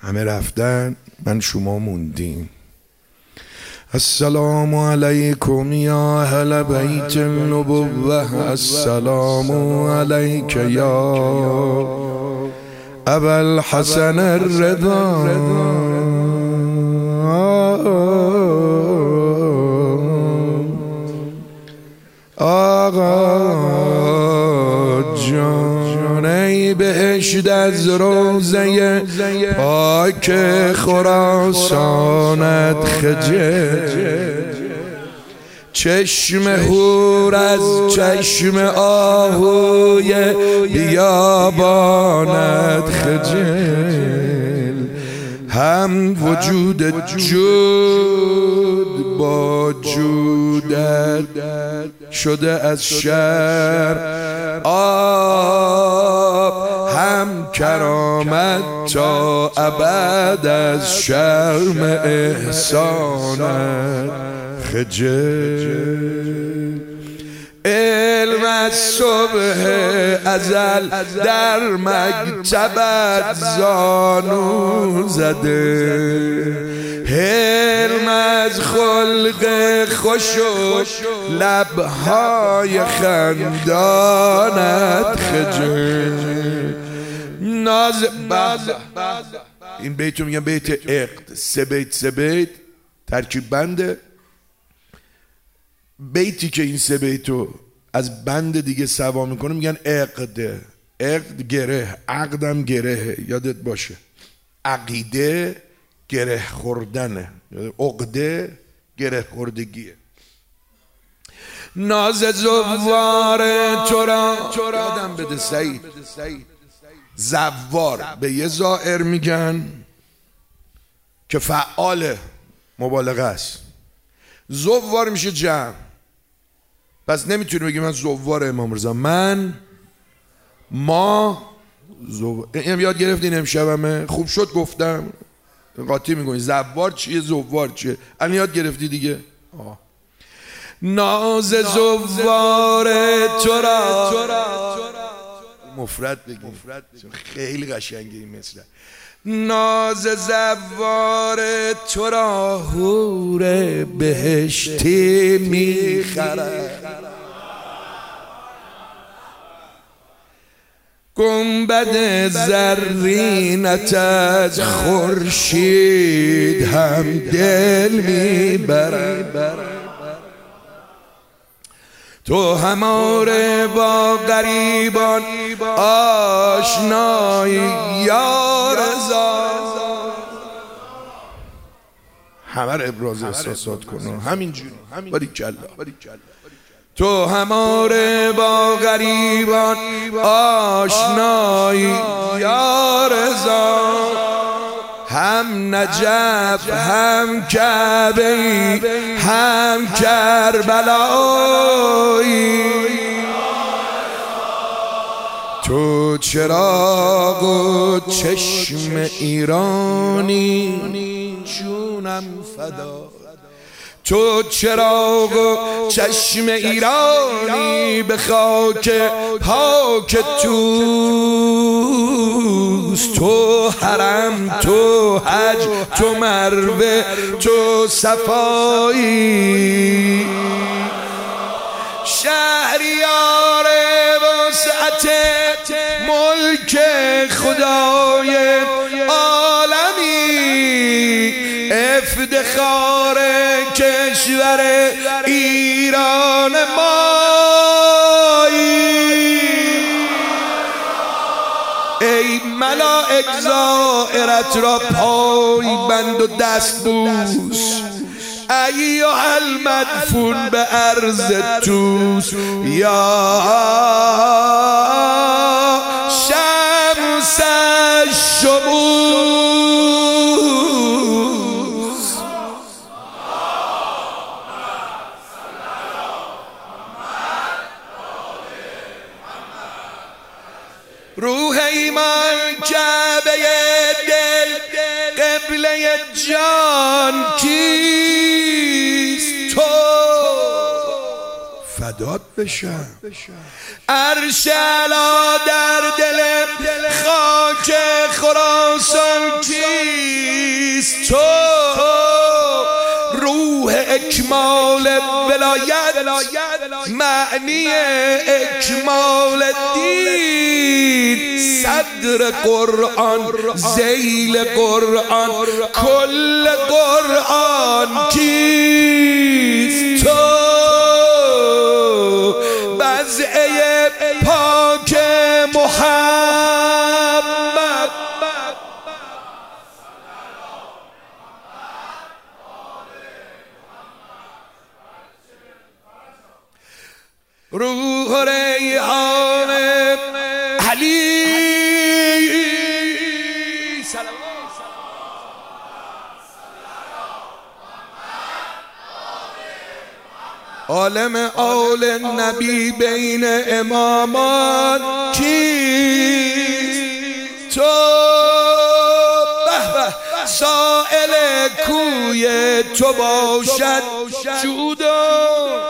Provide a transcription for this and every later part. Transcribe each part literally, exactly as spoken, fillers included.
همه رفتن، من شما موندیم. السلام علیکم یا اهل بیت النبوة، السلام علیک یا ابا الحسن الرضا. آقا جان ای بهشت از روزه پاک خراسانت خجل، چشم هور از چشم آهوی بیابانت خجل، هم وجود جود با جودت شده از شر آب، هم کرامت تا ابد از شرم احسانت خجل. علم از صبح ازل در مکتبت زانو زده، علم از خلق خوش و لبهای خندانت خجل. ناز بازه این بیتو میگن بیت عقد، سه بیت سه بیت ترکیب بنده. بیتی که این سه بیتو از بند دیگه سوا میکنه میگن عقده. عقد گره، عقدم گره، یادت باشه. عقیده گره خوردنه، عقده گره خوردگیه. ناز زوار تو را یادم بده سعید. زوار به یه زائر میگن که فعال مبالغه است، زوار میشه جمع. پس نمیتونی بگی من زوار امام رضا، من ما زوار. اینم یاد گرفتین امشبمه، خوب شد گفتم. قاطی میکنی زوار چیه زوار چیه، الان یاد گرفتی دیگه. آه. ناز زوار تو را مفرد بگیم خیلی قشنگه این مثل. ناز زوار تو را حور بهشتی میخرد، گنبد زرینت از خورشید هم دل میبرد. تو هماره با غریبان آشنایی یا رضا، همه رو ابراز احساسات کنه همینجوری. باریکلا. تو هماره با غریبان آشنایی یا رضا، هم نجف هم کعبه‌ای هم کربلایی، تو چراغ و چشم ایرانی جونم فدا، تو چراغ و چشم ایرانی به خاک پاک توست. تو حرم تو حج تو مروه تو صفایی، شهریار وسعت ملک خدای عالمی، افتخار کشور ایران مایی. ای ملائک زائرت را پای بند و دست بوس، ایها المدفون به عرض توس، یا شمس الشموس. روح ایمان کعبه دل قبله جان کیست، تو فدات بشم. عرش اعلی در دل خاک خراسان کیست، تو روح اکمال ولایت معنی اکمال دین صدر قرآن ذیل قرآن کل قرآن کیست تو بضعه پاک محمد روح ریحان علی عالم آل نبی بین امامان کیست تو سائل کوی تو باشد جودا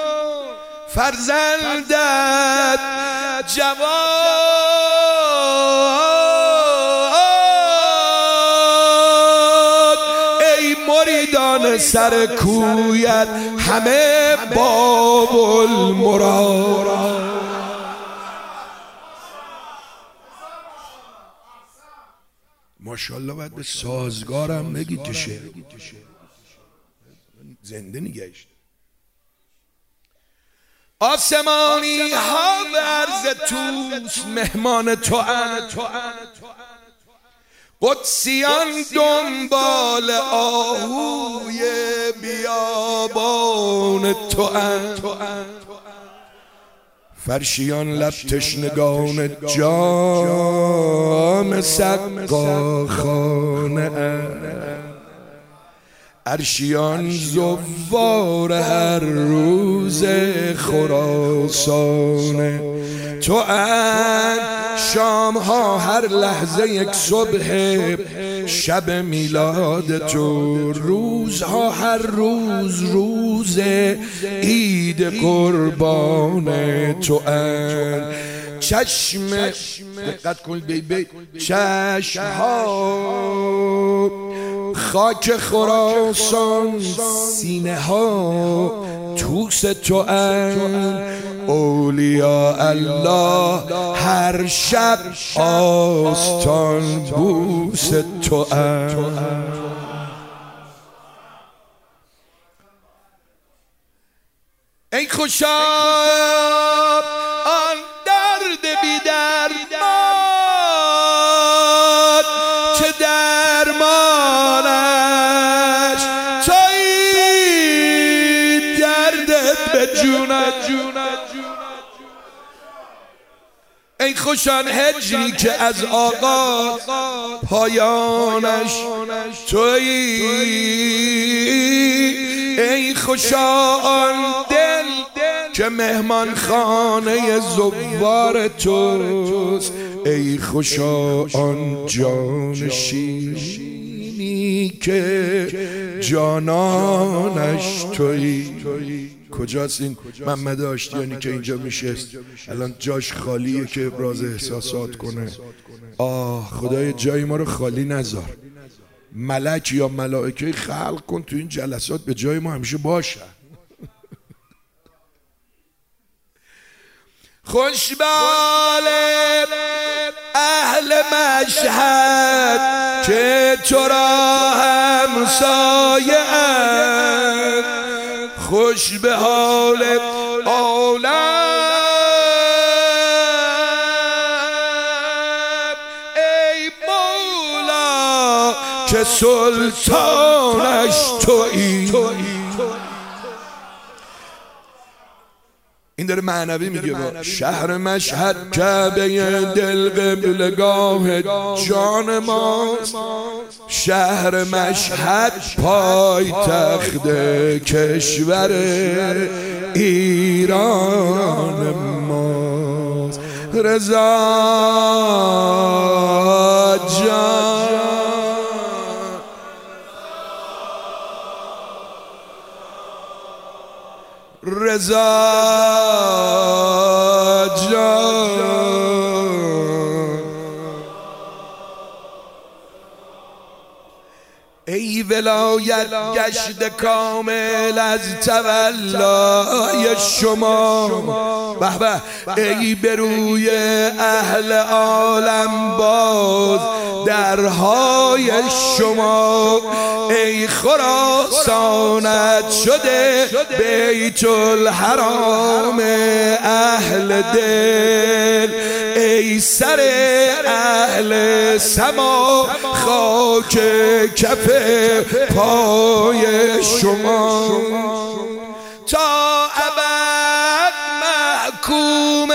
فرزندت جواد ای مریدان سر کویت همه باب المراد ماشاءالله باید به سازگارم بگید که شعر زنده نگهشت آسمانی ها به عرض توس مهمان تو اند قدسیان دنبال آهوی بیابان تو اند فرشیان لب تشنگان جام سقاخانه اند عرشیان زوار هر روز خراسان تو اند شام ها هر لحظه یک صبح شب میلاد تو روزها هر روز روز عید قربان تو اند چشم دقت کن بی بی چشم ها خاک خراسان سینه ها توس تو اند اولیاء الله هر شب آستان بوس تو اند ای خوشا آن درد بی درمان چه درمانش تویی دردت به جونت ای خوشان هجری که از آغاز پایانش تویی ای خوشان دل که مهمان خانه زوار توست ای خوشا آن جان شیرینی که جانانش تویی کجاست این محمد آشتیانی که اینجا میشست الان جاش خالیه که ابراز احساسات کنه آه خدای جای ما رو خالی نذار ملک یا ملائکه خلق کن تو این جلسات به جای ما همیشه باشن خوشبال اهل مشهد که تو را همسایه اند خوش به حال عالم ای مولا که سلطانش تویی این داره معنوی میگه با شهر مشهد کعبه دل قبلگاه جان ماست شهر مشهد پای تخت کشور ایران ماست رضا جان رضا جان ای ولایت گشت کامل از تولای شما، به به ای بروی اهل عالم باز درهای شما، ای خراسانت شده بیت الحرام اهل دل، ای سر اهل سما خاک کف پای شما، تا ابد محکوم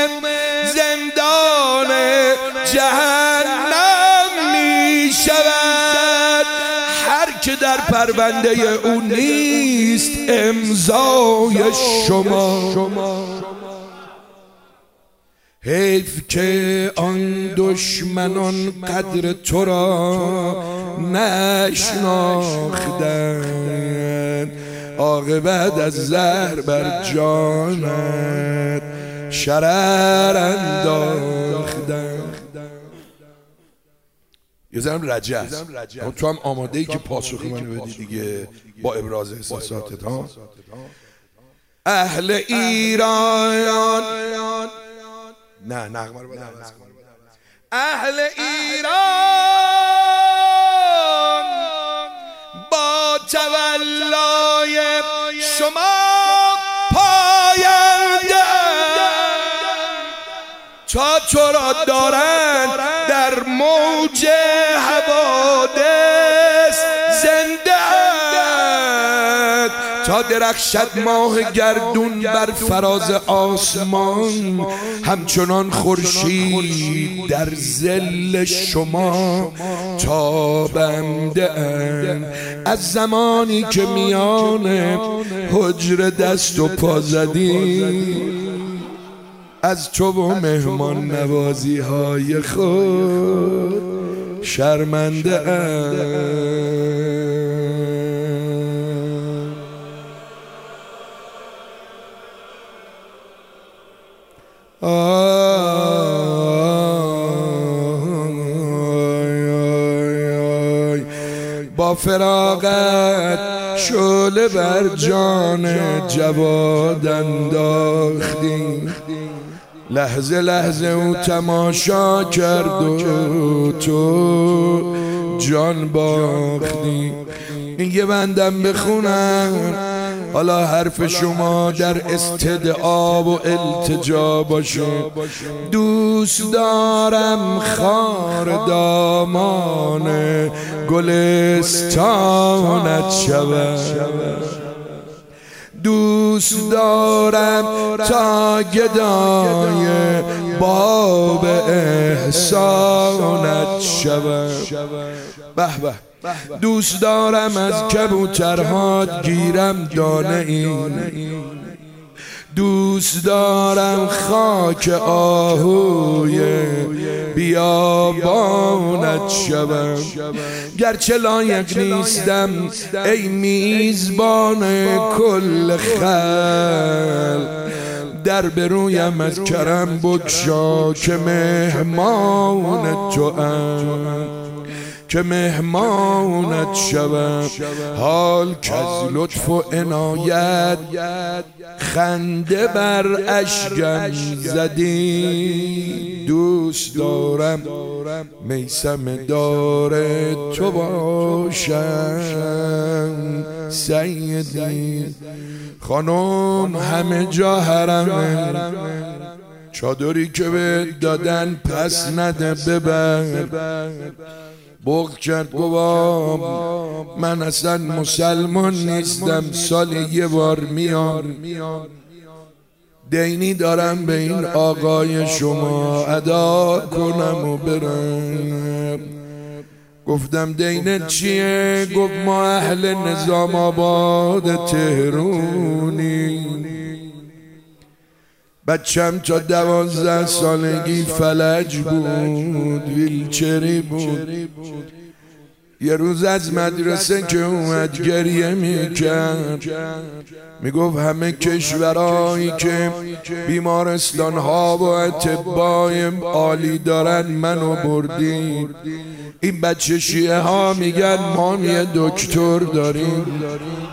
زندان جهنم می شود هر که در پرونده او نیست امضای شما. حیف که آن دشمنان قدر تو را نشناختند، عاقبت از زهر بر جانت شرر انداختند. یه ذره رجع تو هم آماده ای که پاسخ منو بدی دیگه با ابراز احساساتت ها. اهل ایران نه نغمه رو باید عوض کنم. اهل ایران با تولای شما پاینده تا تو را دارند در موج حوادث زنده، تا درخشد ماه گردون بر فراز آسمان، همچنان خورشید در ظل شما تابنده اند. از زمانی که میان حجر دست و پا زدی، از تو و مهمان نوازی های خود شرمنده اند. با فراغت شعله بر جان جواد انداختی، لحظه لحظه او تماشا کرد و تو جان باختی. این یه بندم بخونم حالا حرف شما در استدعا و التجا باشه. دوست دارم خار دامان گلستانت شود، دوست دارم تا گدای باب احسانت شود. به به دوست دارم از کبوترهات گیرم دانه این، دوست دارم خاک آهوی بیابانت شوم، گرچه لایق نیستم ای میزبان کل خلق، در برویم از کرم بگشا که مهمان توام، که مهمانت شوم. حال که از لطف و عنایت خنده بر اشکم زدی، دوست دارم میسم دار تو باشم سیدی. خانم همه جا حرمه، چادری که به دادن پس نده ببر. بغض کرد گوام من اصلا مسلمان نیستم، سال یه بار میام، دینی دارم به این آقای شما ادا کنم و برم. گفتم دینت چیه؟ گفت ما اهل نظام آباد تهرونی، بچم تا دوازده سالگی فلج بود، ویلچری بود. یه روز از مدرسه که اومد گریه میکرد، میگفت همه کشورهایی که بیمارستان ها و اطبای عالی دارن منو بردین، این بچه شیعه ها میگن ما یه دکتر داریم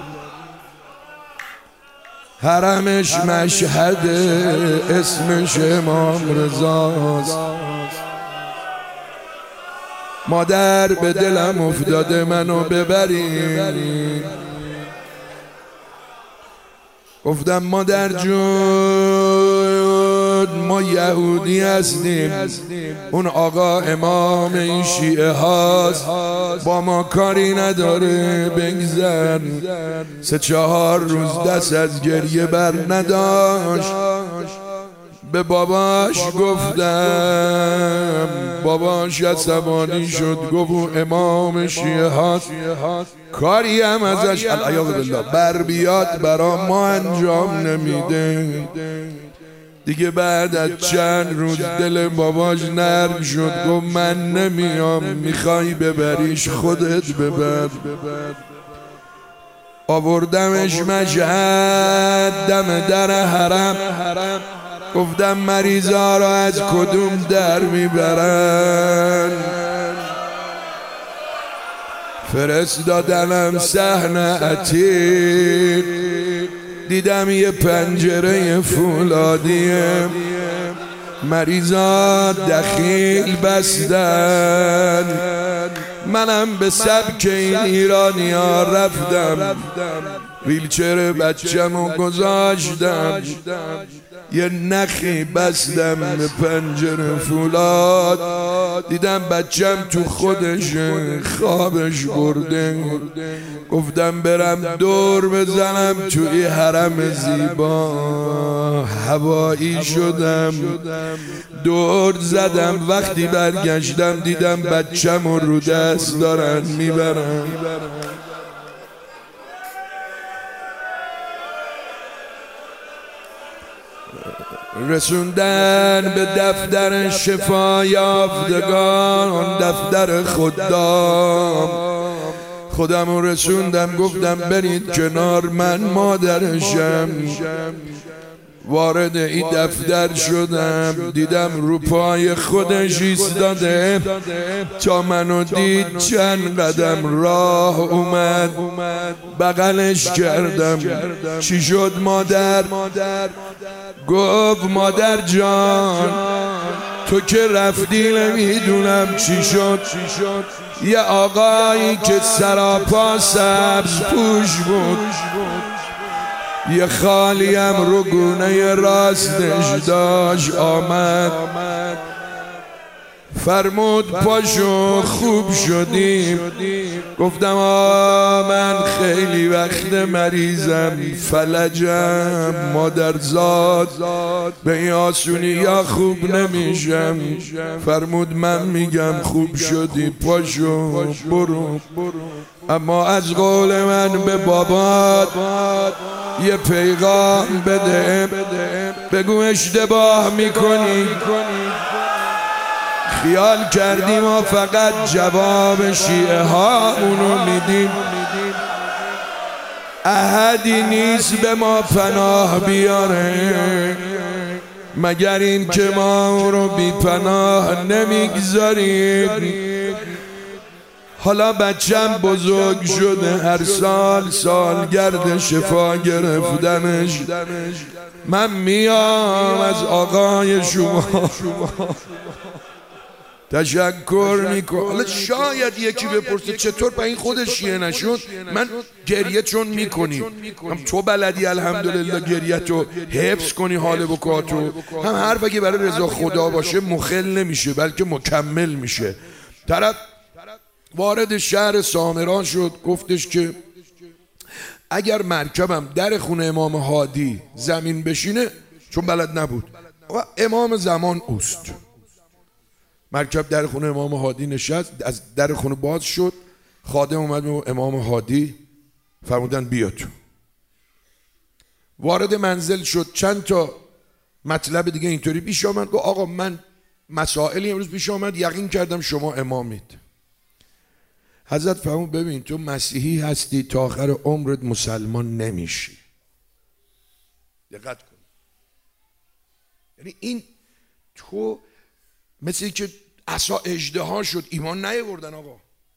حرمش مشهد اسمش امام رضاست. مادر به دلم افتاده منو ببرین. گفتم مادر جون ما یهودی هستیم، اون آقا امام این شیعه هاست، با ما کاری نداره، بگذر. سه چهار روز دست از گریه بر نداشت. به باباش گفتم، باباش عصبانی شد، گفت امام شیعه هاست، کاری هم ازش العیاذ بالله بر بیاد برا ما انجام نمیده. دیگه بعد از چند روز دل باباش نرم شد، گفت من نمیام، میخوای ببریش خودت ببر. آوردمش مشهد دم در حرم. گفتم مریضا را از کدوم در میبرن؟ فرستادنم صحن عتیق. دیدم یه پنجره فولادیه، مریضا دخیل بستن. منم به سبک این ایرانی ها رفتم، ویلچر بچه‌مو گذاشتم، یه نخی بستم به پنجره فولاد. دیدم بچم تو خودش خوابش برده. گفتم برم دور بزنم توی حرم زیبا. هوایی شدم دور زدم. وقتی برگشتم دیدم بچم رو دست دارن میبرن. رسوندن به دفتر شفا یافتگان، دفتر خدام. خودم رو رسوندم، گفتم برید کنار، من مادرشم. وارد این دفتر شدم، دیدم رو پای خودش ایستاده. تا منو دید چند قدم راه اومد، بغلش کردم. چی شد مادر؟ گفت مادر جان تو که رفتی نمیدونم چی شد. یه آقایی که سراپا سبز پوش بود، یه خالیم رو گونه راستش داشت آمد. فرمود پاشو خوب شدیم. گفتم آ من خیلی وقت مریضم، فلجم، مادرزاد، به این آسونی یا خوب نمیشم. فرمود من میگم خوب شدی، پاشو برو. اما از قول من به بابات یه پیغام بده، بگو اشتباه میکنی. خیال کردیم ما فقط جواب شیعه ها اونو میدیم، احدی نیست به ما پناه بیاره مگر این که ما اون رو بی پناه نمیگذاریم. حالا بچم بزرگ شده، هر سال سالگرد شفا گرفتنش. من میام از آقای شما تشکر میکنم. حالا شاید یکی بپرسه چطور با این خودش شیعه نشد؟ من گریه چون میکنی، هم تو بلدی الحمدلله گریه تو حفظ کنی، حال بکاتو. هم حرف اگه برای رضا خدا باشه مخل نمیشه بلکه مکمل میشه. طرف وارد شهر سامران شد، گفتش که اگر مرکبم در خونه امام هادی زمین بشینه، چون بلد نبود، امام زمان اوست. مرکب در خونه امام هادی نشست، از در خونه باز شد، خادم اومد به امام هادی، فرمودن بیا تو. وارد منزل شد، چند تا مطلب دیگه اینطوری پیش آمد. گفت آقا من مسائلی امروز پیش آمد، یقین کردم شما امامید. حضرت فرمود ببین تو مسیحی هستی، تا آخر عمرت مسلمان نمیشی. دقت کن. یعنی این تو مثل که عصا اژدها شد، ایمان نیاوردن. آقا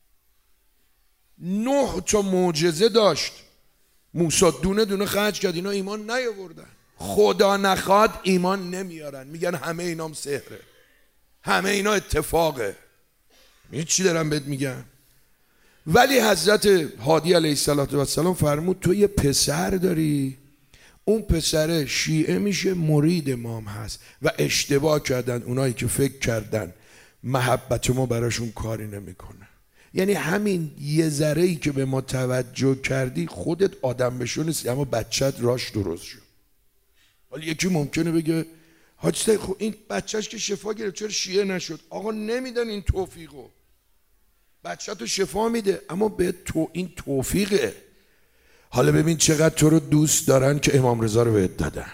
نه تا معجزه داشت موسی، دونه دونه خرج کرد، اینا ایمان نیاوردن. خدا نخواد ایمان نمیارن، میگن همه اینام سحره، همه اینا اتفاقه. این چی دارم بهت میگم؟ ولی حضرت هادی علیه السلام فرمود تو یه پسر داری، اون پسر شیعه میشه، مرید امام هست و اشتباه کردن اونایی که فکر کردن محبت ما براشون کاری نمیکنه. یعنی همین یه ذره ای که به ما توجه کردی، خودت آدم بشو نیستی اما بچت راش درست شد. ولی یکی ممکنه بگه حاج سید خب این بچهش که شفا گرفت چرا شیعه نشد؟ آقا نمیدن این توفیقو. بچه تو شفا میده اما به تو این توفیقه. حالا ببین چقدر تو رو دوست دارن که امام رضا رو بهت دادن.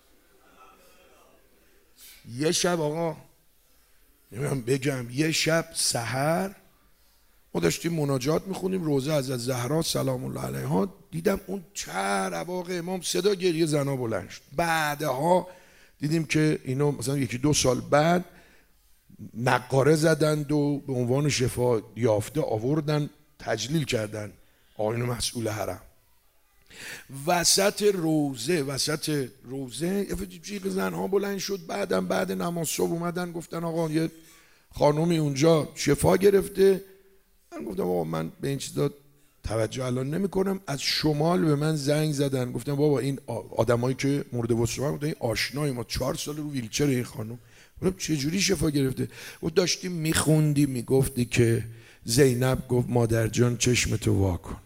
یه شب آقا نمیدونم بگم، یه شب سحر ما داشتیم مناجات میخونیم، روزه از زهرا سلام الله علیها، دیدم اون چه رواق امام، صدا گریه زنا بلند شد. بعدها دیدیم که اینو مثلا یکی دو سال بعد نقاره زدند و به عنوان شفا یافته آوردن تجلیل کردن آقایون مسئول حرم. وسط روزه وسط روزه یه جیغ زنها بلند شد. بعدم بعد نماز صبح اومدن گفتن آقا یه خانومی اونجا شفا گرفته. من گفتم آقا من به این چیزا توجه الان نمی کنم. از شمال به من زنگ زدن گفتن بابا این آدمایی که مورد وسوسه بودن این آشنای ما، چهار سال رو ویلچر این خانم. گفتم چه جوری شفا گرفته؟ و داشتیم میخوندی میگفتی که زینب گفت مادر جان چشمتو وا کن.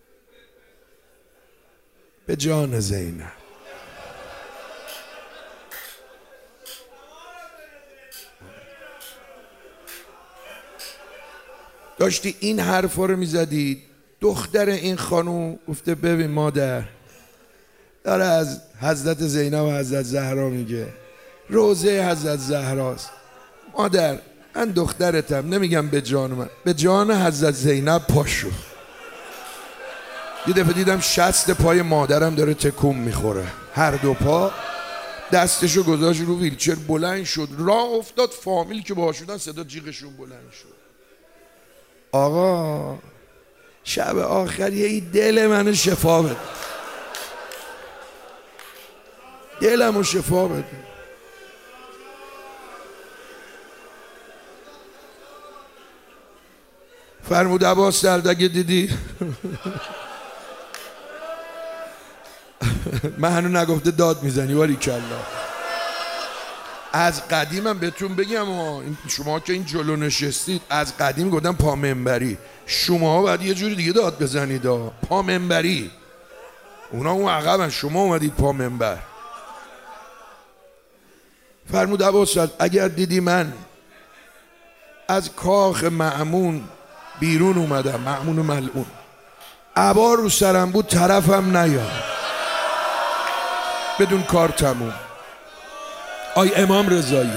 به جان زینب. داشتی این حرفا رو میزدی. دختر این خانوم گفته ببین مادر، داره از حضرت زینب و حضرت زهرا میگه، روزه حضرت زهراست. مادر من دخترتم، نمیگم به جان من، به جان حضرت زینب پاشو. یه دفعه دیدم شست پای مادرم داره تکون میخوره، هر دو پا، دستشو گذاشت رو ویلچر، بلند شد راه افتاد. فامیل که باهاشون صدا جیغشون بلند شد. آقا شب آخر یه دل منو شفا بده، دلمو شفا بده. فرمود عباس سردگه دیدی؟ من هنو نگفته داد میزنی ولی کلا. از قدیمم بهتون بگم شما که این جلو نشستید، از قدیم گفتم پا منبری، شما باید یه جوری دیگه داد بزنید. پا منبری، اونا اون عقبن، شما اومدید پا منبر. فرمود عباس اگر دیدی من از کاخ مأمون بیرون اومدم، مأمون ملعون، عبا رو سرم بود طرفم نیا، بدون کار تموم. آی امام رضایی،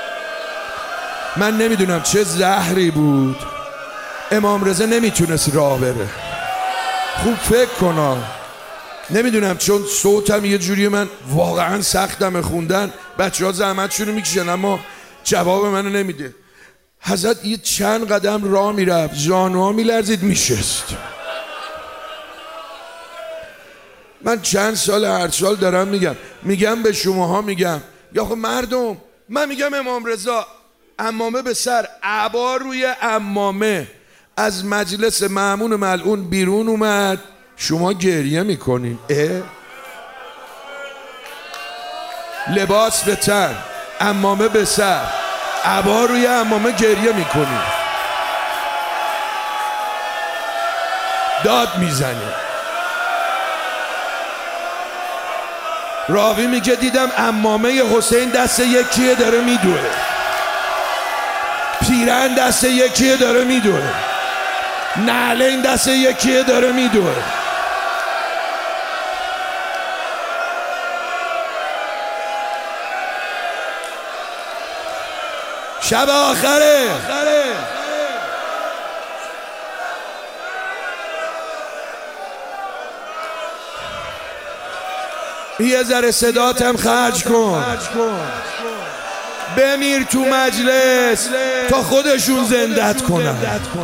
من نمیدونم چه زهری بود، امام رضا نمیتونست راه بره. خوب فکر کنا. نمیدونم چون صوتم یه جوری، من واقعا سختم خوندن، بچه ها زحمتشون رو میکشن اما جواب منو نمیده. حضرت یه چند قدم راه میرفت، زانوها میلرزید میشست. من چند سال هر سال دارم میگم میگم به شماها، میگم یا خب مردم، من میگم امام رضا عمامه به سر، عبا روی عمامه، از مجلس مأمون ملعون بیرون اومد، شما گریه میکنین. اه؟ لباس به تن، عمامه به سر، عبا روی عمامه، گریه میکنین، داد میزنین. راوی میگه دیدم عمامه حسین دست یکیه داره میدوه، پیرن دست یکیه داره میدوه، نعلین دست یکیه داره میدوه. شب آخره یه ذره صداتم خرج کن. بمیر تو مجلس تا خودشون زندت کنن.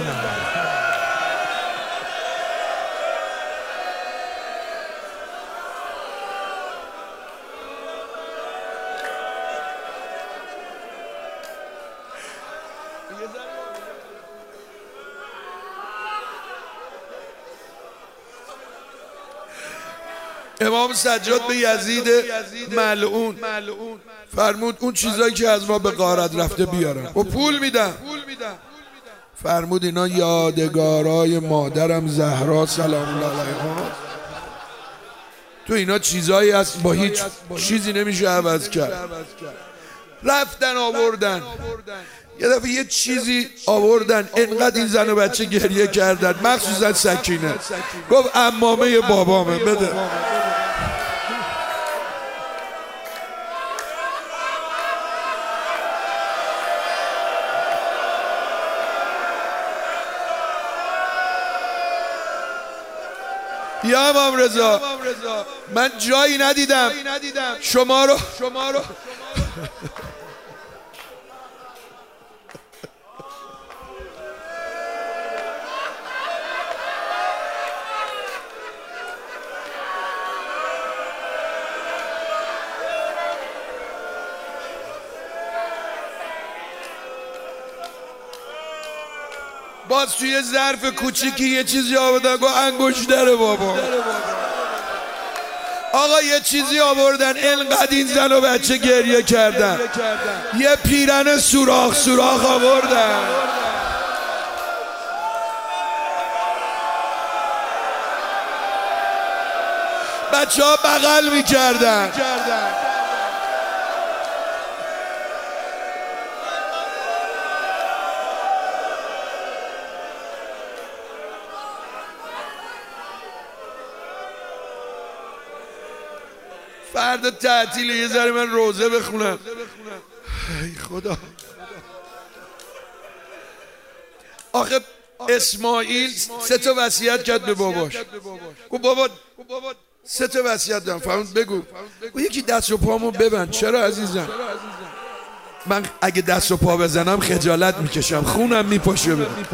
امام سجاد به یزید ملعون فرمود اون چیزایی که از ما به غارت رفته بیارن و پول میدم. فرمود اینا یادگارای مادرم زهرا سلام الله علیها، تو اینا چیزایی هست با هیچ چیزی نمیشه عوض کرد. رفتن آوردن، یه دفعه یه چیزی آوردن، انقدر این زن و بچه گریه کردن، مخصوصا سکینه. گفت عمامه بابامه، بده. یا امام رضا من جایی ندیدم شما رو باز توی ظرف کوچیکی یه چیزی آوردن، گفت انگشتره بابا. آقا یه چیزی آوردن، انقدر این زن و بچه گریه کردن، یه پیرن سوراخ سوراخ آوردن. بچه ها بغل میکردن. فردا تعطیل، یه ذره من روزه بخونم. ای خدا. آخه اسماعیل سه تا وصیت کرد به باباش. گفت بابا سه تا وصیت دارم. فهمید بگو. و یکی دست و پامو ببند. چرا عزیزم؟ من اگه دست و پا بزنم خجالت میکشم، خونم میپاشه.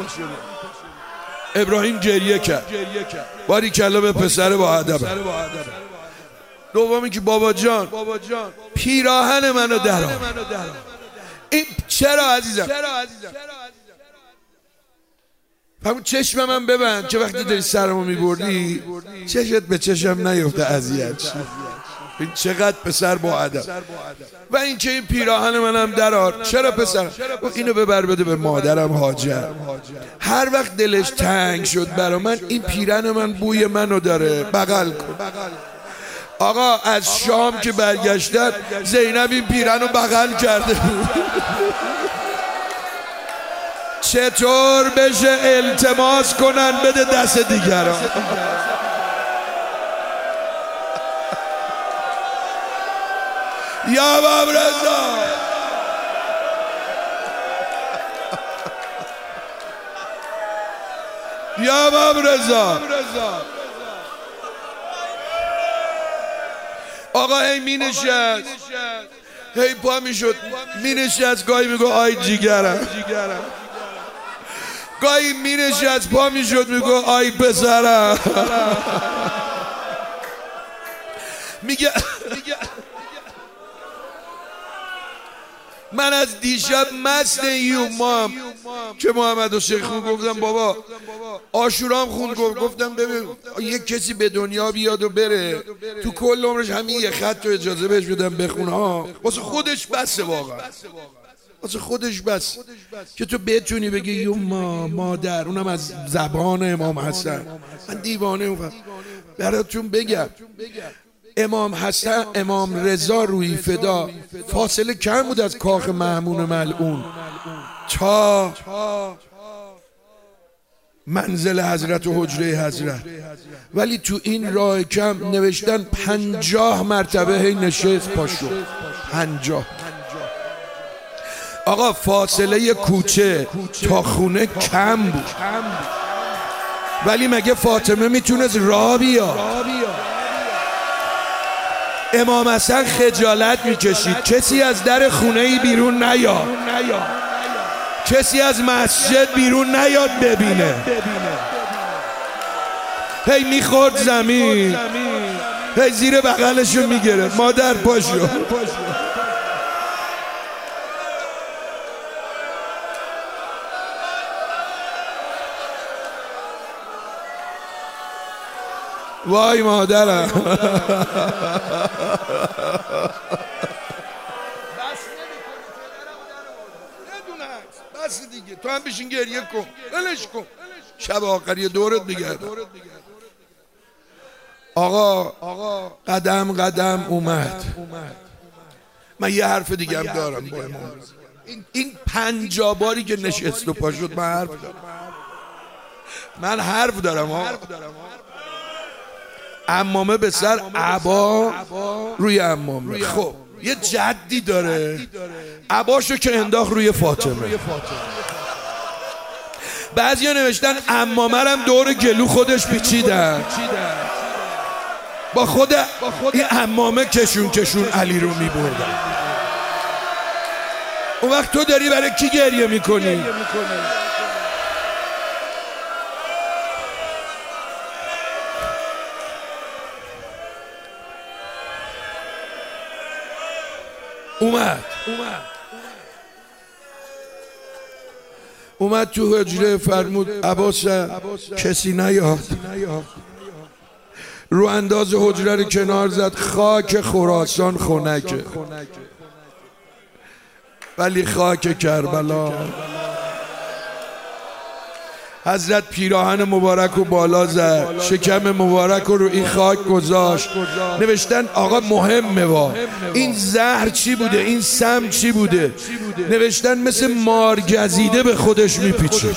ابراهیم گریه کرد. باری کلا به پسر با ادب. دومی که بابا جان پیراهن منو درآر. این چرا عزیزم؟ همون چشم من ببند که وقتی داری سرمو میبردی چشت به چشم نیفته اذیت شی. این چقدر پسر با ادب. و این که این پیراهن منم درآر. چرا پسر؟ اینو ببر بده به مادرم هاجر. هر وقت دلش تنگ شد برا من، این پیراهن من بوی منو داره، بغل کن. آقا از شام که برگشتن زینب این پیرن رو بغل کرده بود. چطور بشه التماس کنن بده دست دیگران؟ یا امام رضا یا امام رضا آقا هی می نشست، هی پا می شد می نشست، گاهی می گو آی جیگرم، گاهی می نشست پا می شد می گو آی پسرم. میگه من از دیشب مست یومام که محمد حسین خون گفتم بابا آشورام خون گفت گفتم ببین یک کسی به دنیا بیاد و بره تو کل عمرش همین یه خط رو اجازه بهش بدم بخونه ها، واسه خودش بسه، واقعا واسه خودش بس که تو بتونی بگی یوما مادر، اونم از زبان امام حسن. من دیوانه اون براتون بگم، امام حسن امام رضا روی فدا فاصله کم بود از کاخ مأمون ملعون تا منزل حضرت و حجره حضرت، ولی تو این راه کم نوشتن پنجاه مرتبه هی نشست پاشو. پنجاه. آقا فاصله کوچه تا خونه کم بود، ولی مگه فاطمه میتونست راه بیا؟ امام حسن خجالت میکشید کسی از در خونه ای بیرون نیاد، کسی از مسجد بیرون نیاد ببینه. هی میخورد زمین، هی زیر بغلشو میگرفت، مادر پاشو. وای مادرم. بس دیگه، تو هم بشین گریه کن، ولش کن، شب آخری دورت بگردم. آقا قدم قدم اومد. من یه حرف دیگه هم دارم با امام. این پنجاه باری که نشست و پا شد من حرف دارم، من حرف دارم آقا. عمامه به سر، عبا روی عمامه. خب یه جدی داره، عباشو که انداخت روی فاطمه. بعضیا نوشتن عمامه رم دور گلو خودش پیچیدن، با خود این عمامه کشون کشون علی رو میبردن. اون وقت تو داری برای کی گریه میکنی؟ اومد اومد تو حجره، فرمود عباس کسی نیاد. رو انداز حجره رو کنار زد، خاک خراسان خنکه ولی خاک کربلا. حضرت پیراهن مبارک رو بالا زد، شکم مبارک رو رو این خاک گذاشت. نوشتن آقا مهمه وا، این زهر چی بوده، این سم چی بوده؟ نوشتن مثل مارگزیده به خودش میپیچید.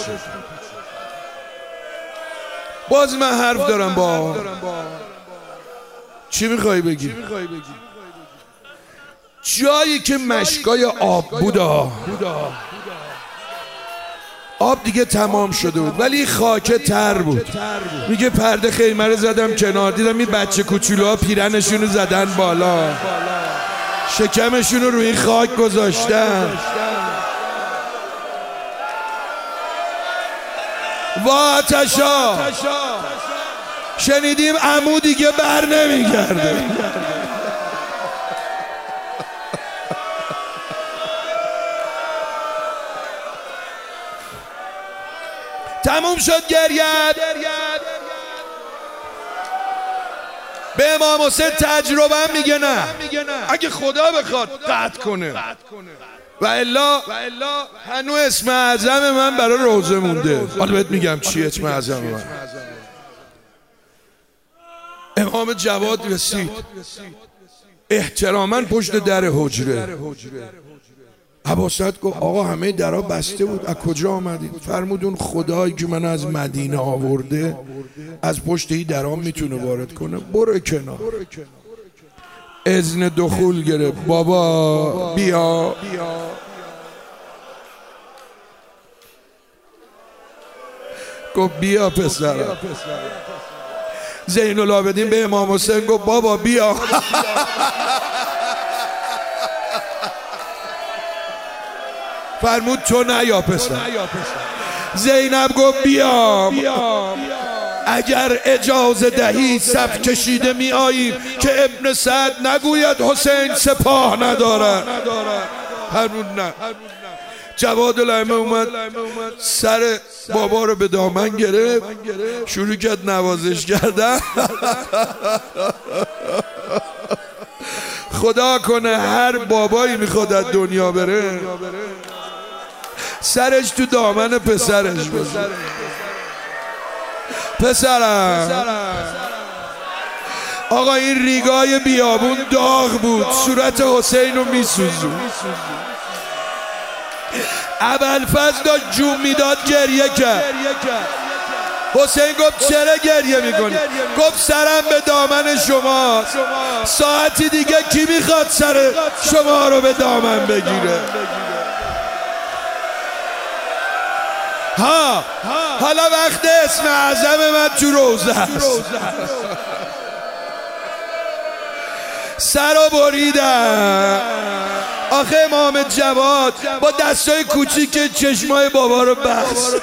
باز من حرف دارم با چی میخوای بگی؟ جایی که مشکای آب بودا، آب دیگه تمام شده بود ولی خاکه تر بود. میگه پرده خیمه رو زدم کنار، دیدم این بچه کوچولوها پیرنشونو زدن بالا، شکمشونو روی این خاک گذاشتن. واتشا شنیدیم عمو دیگه بر نمیگرده. تموم شد گریت. به امام حسین تجربه میگه نه، اگه خدا بخواد قطع کنه و الا هنو اسم اعظم من برای روزه مونده. حالا بهت میگم چی اسم اعظم من. امام جواد رسید احتراما پشت در حجره. عباست گفت آقا همه درها بسته بود، از کجا آمدید؟ فرمود اون خدایی که من از مدینه آورده از پشت این درها میتونه وارد کنه، برو کنار. اذن دخول گرفت، بابا بیا. گفت بیا پسرم. زین العابدین به امام حسین گفت بابا بیا. فرمود تو نیا پسر. زینب گفت بیا، اگر اجازه دهی صف کشیده می آییم که ابن سعد نگوید حسین سپاه ندارد. فرمود نه. جواد الائمه اومد سر بابا رو به دامن گرفت، شروع کرد نوازش کردن. خدا کنه هر بابایی میخواد از دنیا بره سرش تو دامن پسرش بزن. پسرم آقا این ریگای بیابون داغ بود، صورت حسین رو میسوزون. ابوالفضل داشت جون میداد گریه کرد. حسین گفت چرا گریه میکنی؟ گفت سرم به دامن شما، ساعتی دیگه کی میخواد سر شما رو به دامن بگیره؟ ها حالا وقت اسم اعظم من تو روزه است. سرو بریدم. آخه امام جواد با دستای کوچیک چشمای بابا رو بست،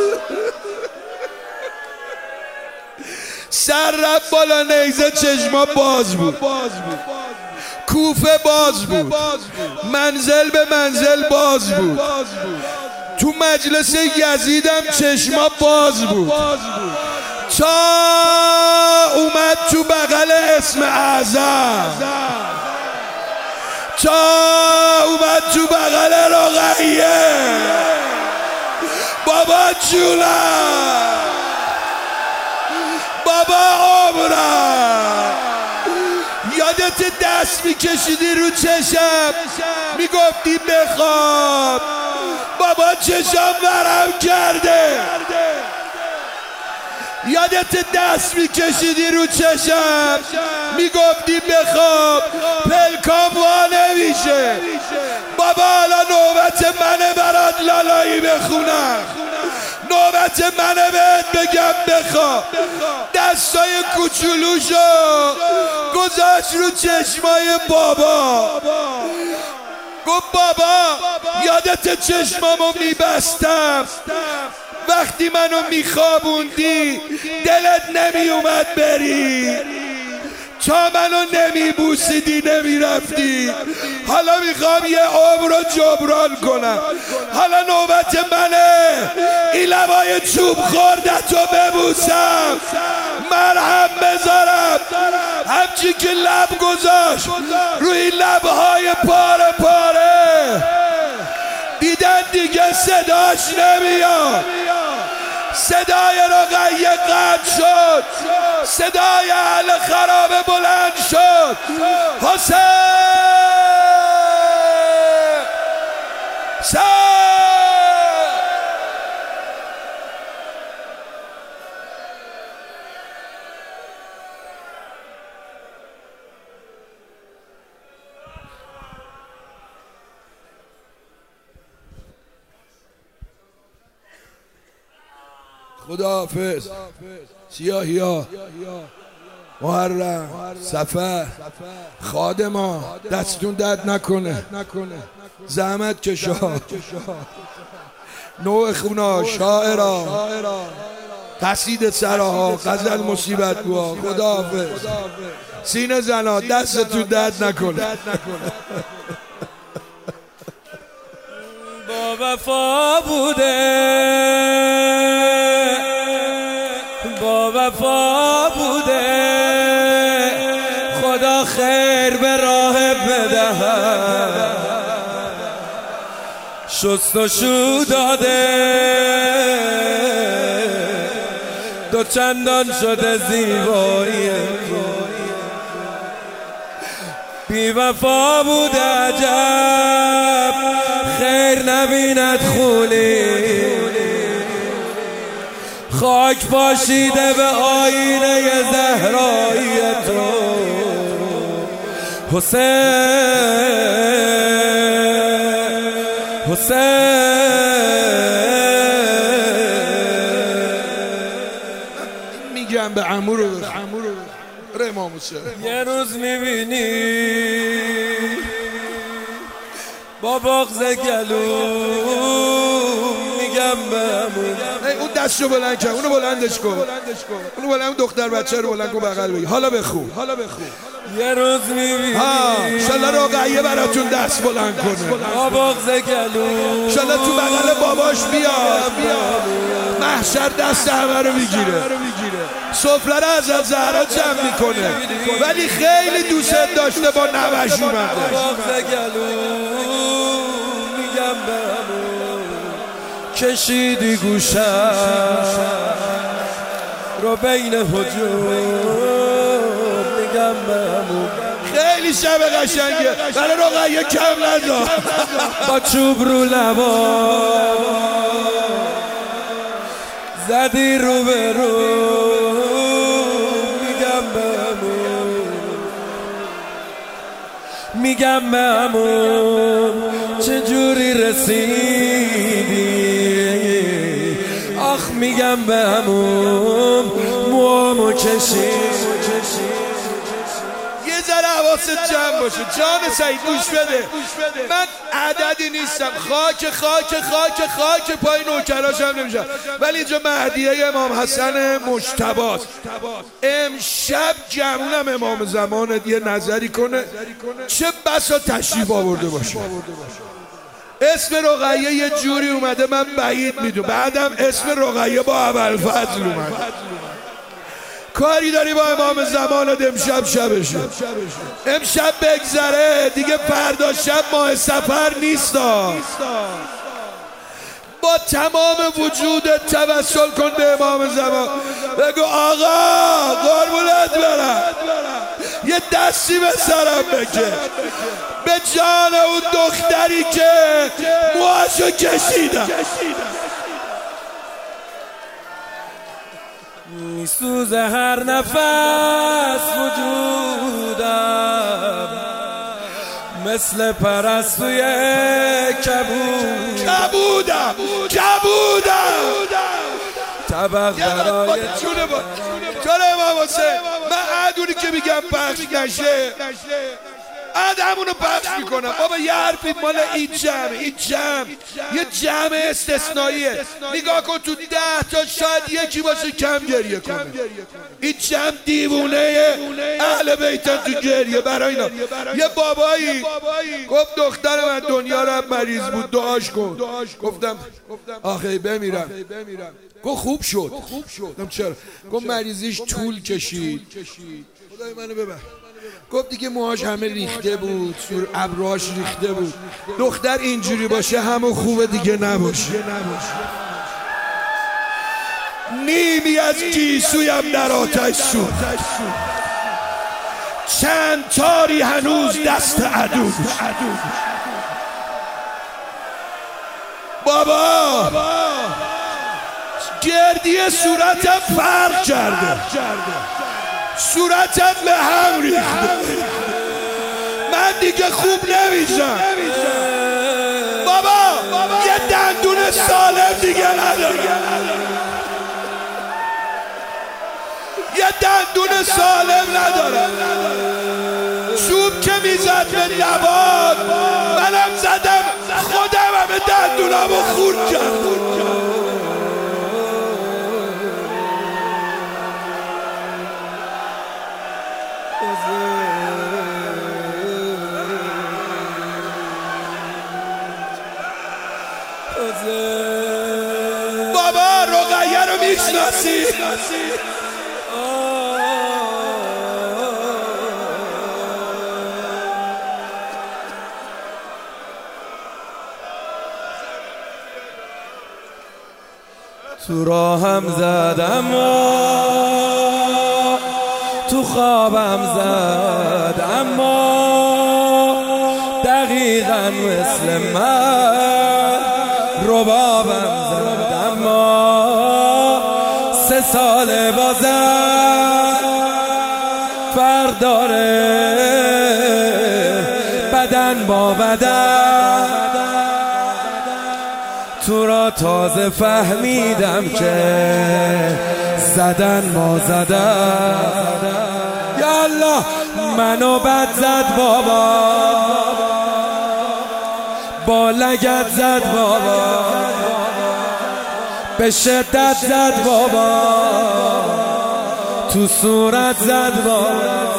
سر رفت بالا نیزه، چشما باز بود، کوفه باز بود، منزل به منزل باز بود، تو مجلس یزیدم چشما باز بود، تا اومد تو بغل اسم اعظم، تا اومد تو بغل رقیه. بابا جونم، بابا عمرم، یادت دست میکشیدی رو چشم میگفتی بخواب، بابا چشم ورم کرده. یادت دست میکشیدی رو چشم میگفتی بخواب، پلکام وا نمیشه. بابا حالا نوبت منه برات لالایی بخونم، نوبت منه بهت بگم بخواب. دستای کوچولوشو گذاشت رو چشمای بابا، گفت بابا یادت چشمامو میبستم وقتی منو میخوابوندی، دلت نمی اومد بری، تا منو نمی بوسیدی نمی رفتی. حالا میخوام یه عمر رو جبران کنم، حالا نوبت منه این لبای چوب خوردتو ببوسم، مرهم بذارم. همچی که لب گذاشت روی لبهای پاره پاره، دیدن دیگه صداش نمیاد، صدای رقیه قطع شد، صدای اهل خرابه بلند شد. حسین حسین خداحافظ. سیاهیا، محرم، صفر، خادما، دستون درد نکنه، زحمت کشا، نوع خونا، شاعرا، قصید سراها، غزل مصیبت گوها. خداحافظ. سینه زنا، دستتون درد نکنه. با وفا بوده، با وفا بوده، خدا خیر به راه بدهد، شست و شو داده، دو چندان شده زیبایی، بی وفا بوده عجب خیر نبیند خونی، خاک پاشیده به آینه زهرایی تو حسین، حسین. میگم به عمو رو بره امام حسین. یه روز میبینی با بغض گلو، میگم به عمو اون دستشو بلند کن، اونو بلندش کن، اونو بلند، اون دختر بچه رو بلند کن بغل بگی. حالا بخون، حالا بخون. یه روز میبینی ها انشالله رقیه براتون دست بلند کنه، با بغض گلو، انشالله تو بغل باباش بیاد، محشر دست همه رو میگیره، سفره رو از زهرا جمع میکنه، ولی خیلی دوست داشته با نوش اومده. بغض گلو میگم به عمو کشیدی گوشم رو بین هجوم، میگم به عمو خیلی شب قشنگه، برای رقیه کم نذار. با چوب رو لبا زدی رو به رو، میگم به عمو، میگم به عمو چجوری رسیدی، آخ میگم به عمو موامو کشید. یه ذره حواست جمع باشه. جان سعید گوش بده، من عددی نیستم، خاک خاک خاک خاک پای نوکراش هم نمیشم، ولی اینجا مهدیه امام حسن مجتباست. امشب جمعونم امام زمان یه نظری کنه، چه بسا تشریف آورده باشه. اسم رقیه یه جوری اومده من بعید میدونم، بعدم اسم رقیه با ابوالفضل اومده. کاری داری با امام زمانت امشب شبشه، امشب بگذره دیگه، فردا شب ماه سفر نیستا. با تمام وجودت توسل کن به امام زمان، بگو آقا قربونت برم، یه دستی به سرم بکش به جان اون دختری که موهاشو کشیدم. میسوزه هر نفس وجودم، مثل پرستوی کبود کبودم کبودم طبق برای چونه با چونه امام حسین. من عدونی که میگم پخش نشه عد همونو پخش میکنم. بابا یه حرفی مال این جمع، این جمع یه جمع استثنائیه. نگاه کن تو ده تا شاید یکی باشه کم گریه کنه. این جمع دیوونه اهل بیتن تو گریه برای اینا. یه بابایی گفت دختر من دنیا رو مریض بود دعاش کن. گفتم آخه بمیرم. گفت خوب شد. گفتم چرا؟ گفت مریضیش طول کشید. خدای منو ببر. گفت دیگه موهاش همه ریخته بود، سور ابروهاش ریخته بود. دختر اینجوری باشه همون خوبه دیگه نباشه. نیمی از گیسویم در آتش سوخت، چند تاری هنوز دست عدو. بابا گردی صورتم فرق کرده، صورتم به هم ریخته، من دیگه خوب نمیشم. بابا یه دندون سالم دیگه ندارم، یه دندون سالم ندارم. چوب که میزد به نبات منم زدم خودم همه دندونم رو خورد کردم. بابا رقیه رو میشناسی؟ تو راهم زدم تو خوابم زد، اما دقیقا مثل من ربابم زد. اما سه سال بازم فرق داره بدن با بدن. تو را تازه فهمیدم که زدن ما زدن. یا الله منو بد زد بابا، با لگت زد بابا، به شدت زد بابا، تو صورت زد بابا.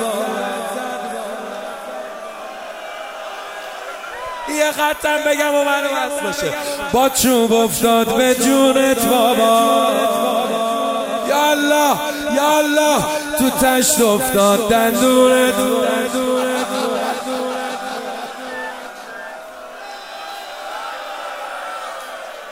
یه خطم بگم و منو بس باشه، با چوب افتاد به جونت بابا. یا الله یا الله تو تشت افتاد دندونت.